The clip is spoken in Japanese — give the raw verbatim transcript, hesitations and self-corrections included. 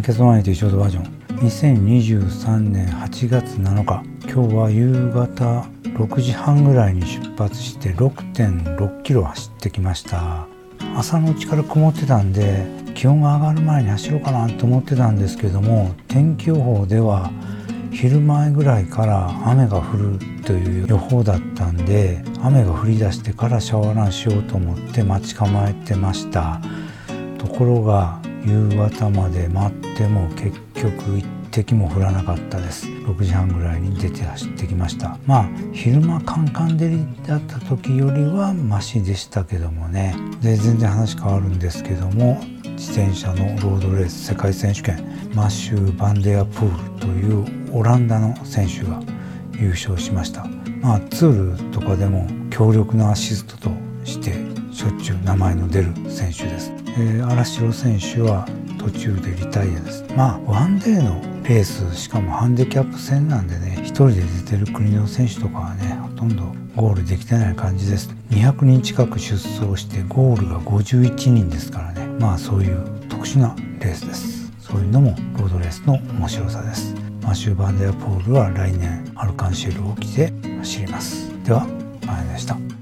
キャストマネーというショートバージョン。にせんにじゅうさんねんはちがつなのか、今日は夕方ろくじはんぐらいに出発して ろくてんろっキロ走ってきました。朝のうちから曇ってたんで気温が上がる前に走ろうかなと思ってたんですけども、天気予報では昼前ぐらいから雨が降るという予報だったんで、雨が降り出してからシャワーランしようと思って待ち構えてました。ところが夕方まで待っても結局一滴も降らなかったです。ろくじはんぐらいに出て走ってきました。まあ昼間カンカン照りだった時よりはマシでしたけどもね。で全然話変わるんですけども、自転車のロードレース世界選手権、マシュー・バンデアプールというオランダの選手が優勝しました。まあツールとかでも強力なアシストとしてしょっちゅう名前の出る選手です。えー、荒城選手は途中でリタイアです。まあワンデーのレース、しかもハンデキャップ戦なんでね、一人で出てる国の選手とかはね、ほとんどゴールできてない感じです。にひゃくにん近く出走してゴールがごじゅういちにんですからね。まあそういう特殊なレースです。そういうのもロードレースの面白さです。マシュー・バンデアポールは来年アルカンシェルを着て走ります。では、まやでした。